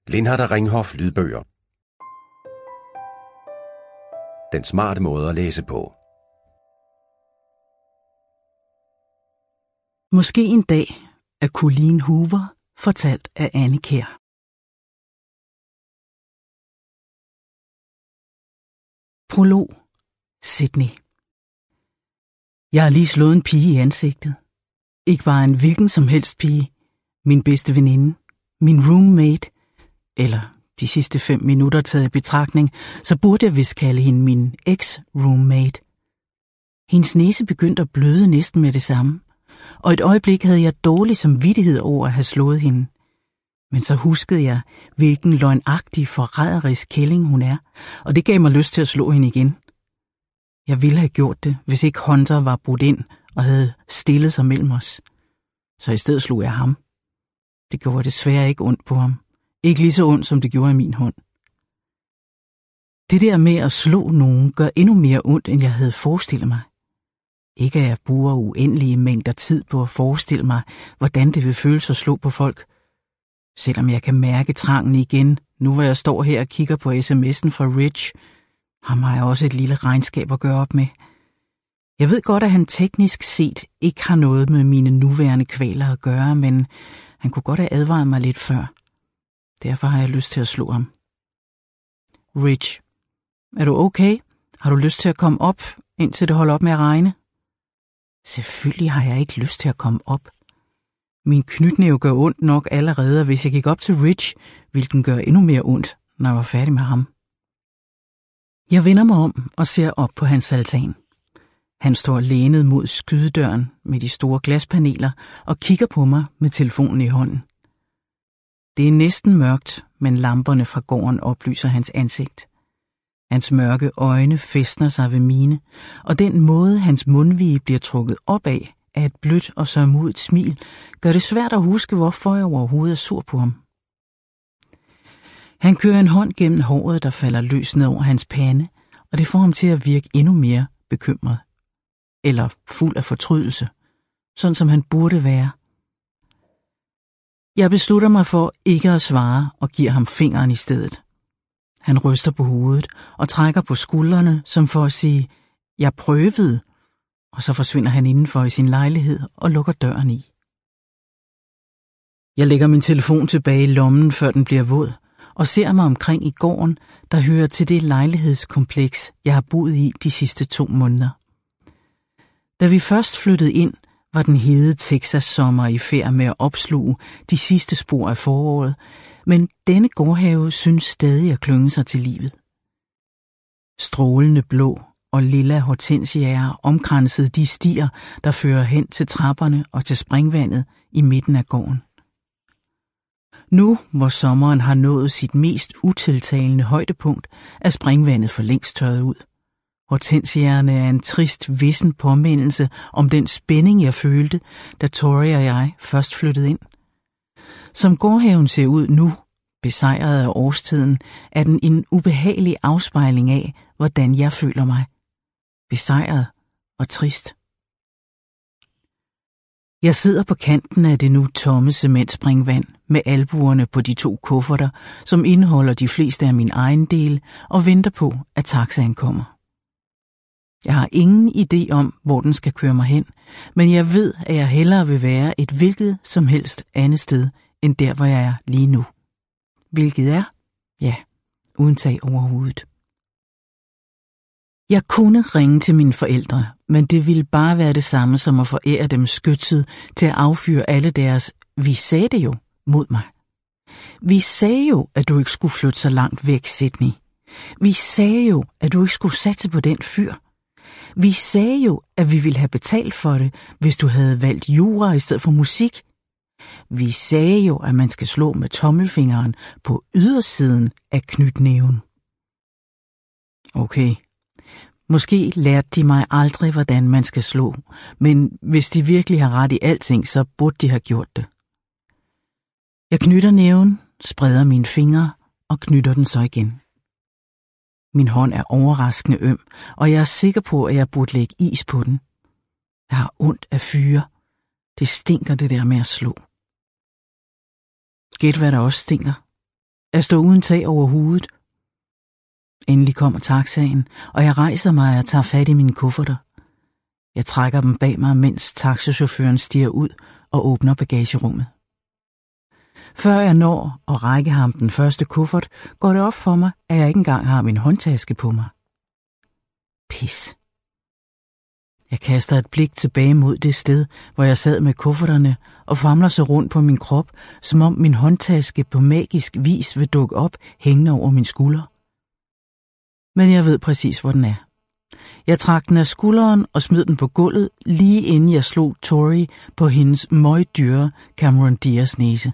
Lindhardt og Ringhof lydbøger. Den smarte måde at læse på. Måske en dag af Colleen Hoover, fortalt af Anne Kjær. Prolog. Sydney. Jeg har lige slået en pige i ansigtet. Ikke bare en hvilken som helst pige. Min bedste veninde. Min roommate. Eller de sidste 5 minutter taget i betragtning, så burde jeg vist kalde hende min ex-roommate. Hendes næse begyndte at bløde næsten med det samme, og et øjeblik havde jeg dårlig samvittighed over at have slået hende. Men så huskede jeg, hvilken løgnagtig, forræderisk kælling hun er, og det gav mig lyst til at slå hende igen. Jeg ville have gjort det, hvis ikke Hunter var brudt ind og havde stillet sig mellem os. Så i stedet slog jeg ham. Det gjorde desværre ikke ondt på ham. Ikke lige så ondt, som det gjorde i min hånd. Det der med at slå nogen gør endnu mere ondt, end jeg havde forestillet mig. Ikke at jeg bruger uendelige mængder tid på at forestille mig, hvordan det vil føles at slå på folk. Selvom jeg kan mærke trangen igen, nu hvor jeg står her og kigger på sms'en fra Rich, har jeg også et lille regnskab at gøre op med. Jeg ved godt, at han teknisk set ikke har noget med mine nuværende kvaler at gøre, men han kunne godt have advaret mig lidt før. Derfor har jeg lyst til at slå ham. Rich, er du okay? Har du lyst til at komme op, indtil det holder op med at regne? Selvfølgelig har jeg ikke lyst til at komme op. Min knytnæve gør ondt nok allerede, og hvis jeg gik op til Rich, ville den gøre endnu mere ondt, når jeg var færdig med ham. Jeg vender mig om og ser op på hans altan. Han står lænet mod skydedøren med de store glaspaneler og kigger på mig med telefonen i hånden. Det er næsten mørkt, men lamperne fra gården oplyser hans ansigt. Hans mørke øjne fæstner sig ved mine, og den måde, hans mundvige bliver trukket op af et blødt og sørgmodigt smil, gør det svært at huske, hvorfor jeg overhovedet er sur på ham. Han kører en hånd gennem håret, der falder løs ned over hans pande, og det får ham til at virke endnu mere bekymret. Eller fuld af fortrydelse, sådan som han burde være. Jeg beslutter mig for ikke at svare og giver ham fingeren i stedet. Han ryster på hovedet og trækker på skuldrene, som for at sige, jeg prøvede, og så forsvinder han indenfor i sin lejlighed og lukker døren i. Jeg lægger min telefon tilbage i lommen, før den bliver våd, og ser mig omkring i gården, der hører til det lejlighedskompleks, jeg har boet i de sidste 2 måneder. Da vi først flyttede ind, var den hede Texas-sommer i færd med at opsluge de sidste spor af foråret, men denne gårdhave synes stadig at klynge sig til livet. Strålende blå og lilla hortensiaer omkransede de stier, der fører hen til trapperne og til springvandet i midten af gården. Nu, hvor sommeren har nået sit mest utiltalende højdepunkt, er springvandet for længst tørret ud. Hortensiaerne er en trist, vissen påmindelse om den spænding, jeg følte, da Tori og jeg først flyttede ind. Som gårdhaven ser ud nu, besejret af årstiden, er den en ubehagelig afspejling af, hvordan jeg føler mig. Besejret og trist. Jeg sidder på kanten af det nu tomme cementspringvand med albuerne på de 2 kufferter, som indeholder de fleste af min egen del, og venter på, at taxaen kommer. Jeg har ingen idé om, hvor den skal køre mig hen, men jeg ved, at jeg hellere vil være et hvilket som helst andet sted, end der, hvor jeg er lige nu. Hvilket er? Ja, uden tag over hovedet. Jeg kunne ringe til mine forældre, men det ville bare være det samme som at forære dem skytset til at affyre alle deres "vi sagde det jo" mod mig. Vi sagde jo, at du ikke skulle flytte så langt væk, Sydney. Vi sagde jo, at du ikke skulle satse på den fyr. Vi sagde jo, at vi ville have betalt for det, hvis du havde valgt jura i stedet for musik. Vi sagde jo, at man skal slå med tommelfingeren på ydersiden af knytnæven. Okay. Måske lærte de mig aldrig, hvordan man skal slå, men hvis de virkelig har ret i alting, så burde de have gjort det. Jeg knytter næven, spreder mine fingre og knytter den så igen. Min hånd er overraskende øm, og jeg er sikker på, at jeg burde lægge is på den. Jeg har ondt af fyre. Det stinker det der med at slå. Gæt hvad der også stinker. At stå uden tag over hovedet. Endelig kommer taxaen, og jeg rejser mig og tager fat i mine kufferter. Jeg trækker dem bag mig, mens taxachaufføren stiger ud og åbner bagagerummet. Før jeg når at række ham den første kuffert, går det op for mig, at jeg ikke engang har min håndtaske på mig. Pis. Jeg kaster et blik tilbage mod det sted, hvor jeg sad med kufferterne og famler så rundt på min krop, som om min håndtaske på magisk vis vil dukke op hængende over min skulder. Men jeg ved præcis, hvor den er. Jeg trak den af skulderen og smed den på gulvet, lige inden jeg slog Tori på hendes møgdyre Cameron Diaz næse.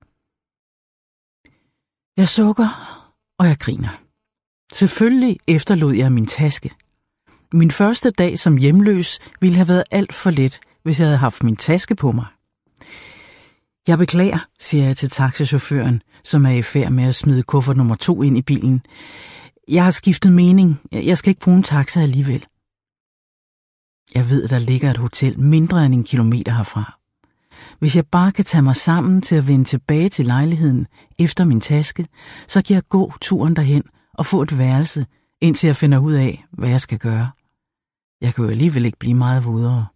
Jeg sukker, og jeg griner. Selvfølgelig efterlod jeg min taske. Min første dag som hjemløs ville have været alt for let, hvis jeg havde haft min taske på mig. Jeg beklager, siger jeg til taxachaufføren, som er i færd med at smide kuffert nummer 2 ind i bilen. Jeg har skiftet mening. Jeg skal ikke bruge en taxa alligevel. Jeg ved, der ligger et hotel mindre end 1 kilometer herfra. Hvis jeg bare kan tage mig sammen til at vende tilbage til lejligheden efter min taske, så kan jeg gå turen derhen og få et værelse, indtil jeg finder ud af, hvad jeg skal gøre. Jeg kan jo alligevel ikke blive meget vådere.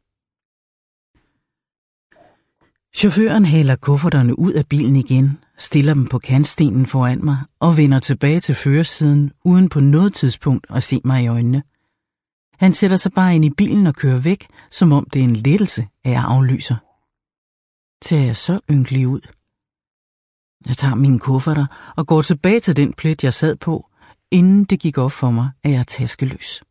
Chaufføren hælder kufferterne ud af bilen igen, stiller dem på kantstenen foran mig og vender tilbage til førersiden, uden på noget tidspunkt at se mig i øjnene. Han sætter sig bare ind i bilen og kører væk, som om det er en lettelse, at jeg aflyser. Ser jeg så ynkelig ud? Jeg tager mine kufferter og går tilbage til den plet, jeg sad på, inden det gik op for mig, at jeg er taskeløs.